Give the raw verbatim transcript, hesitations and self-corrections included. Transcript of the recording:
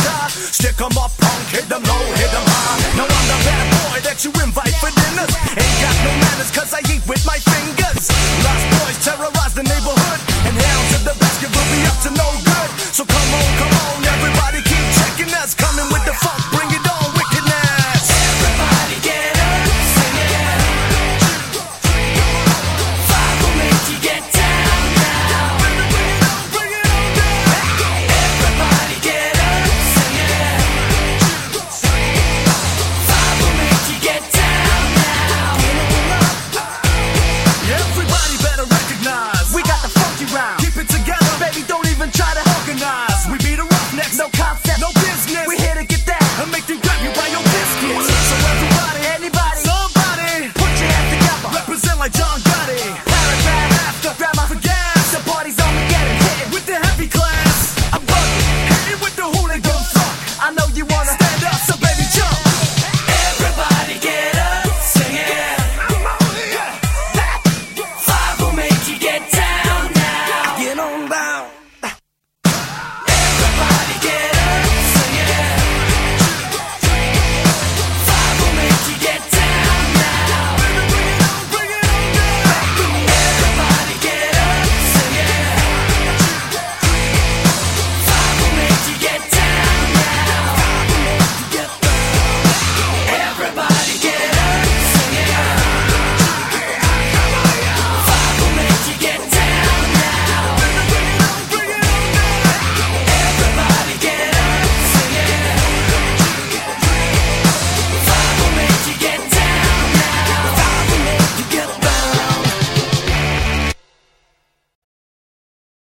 die. Stick 'em up, punk, hit 'em low, hit 'em high. Now I'm the bad boy that you invite for dinners. Ain't got no manners cause I eat with my fingers. Lost boys terrorize the neighborhood, and hounds of the basket will be up to no good. So come on, come on, everybody keep checking us. Coming with the funk, bring it on, wickedness. Everybody get up, sing it. Five will make you get down now. Bring it on, bring it on down. Everybody get up, sing it. Five will make you get down now. Everybody better recognize We got the funky round. keep it together, Baby, don't even try to organize. We be the roughnecks, No concept, no business. we're here to get that. And make them grab you by your